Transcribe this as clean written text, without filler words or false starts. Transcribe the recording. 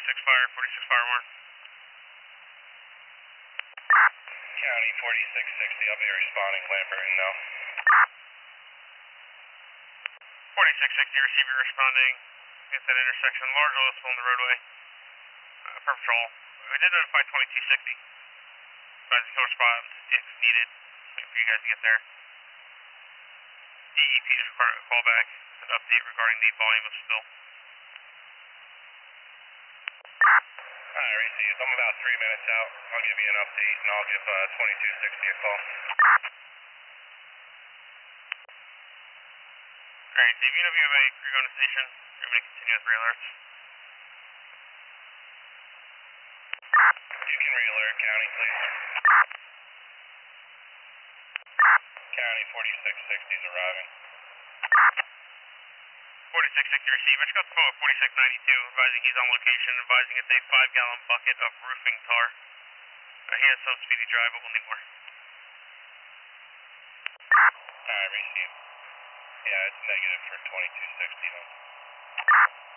fire, 46 fire warrant. County 4660, I'll be responding, Lambert, no. 4660, receive your responding at that intersection, large oil spill on the roadway. For patrol. We did notify 2260. Advising he'll respond if needed. Wait for you guys to get there. DEP just required a callback, an update regarding the volume of spill. Alright, received. I'm about 3 minutes out. I'll give you an update and I'll give 2260 a call. Alright, Dave, you know if you have any crew on the station, you're going to continue with re-alerts. You can re-alert County, please. County 4660 is arriving. 4660 receive. I just got the phone at 4692, advising he's on location, advising it's a 5-gallon bucket of roofing tar. He has some speedy drive, but we'll need more. Alright, received. Yeah, it's negative for 2260 then.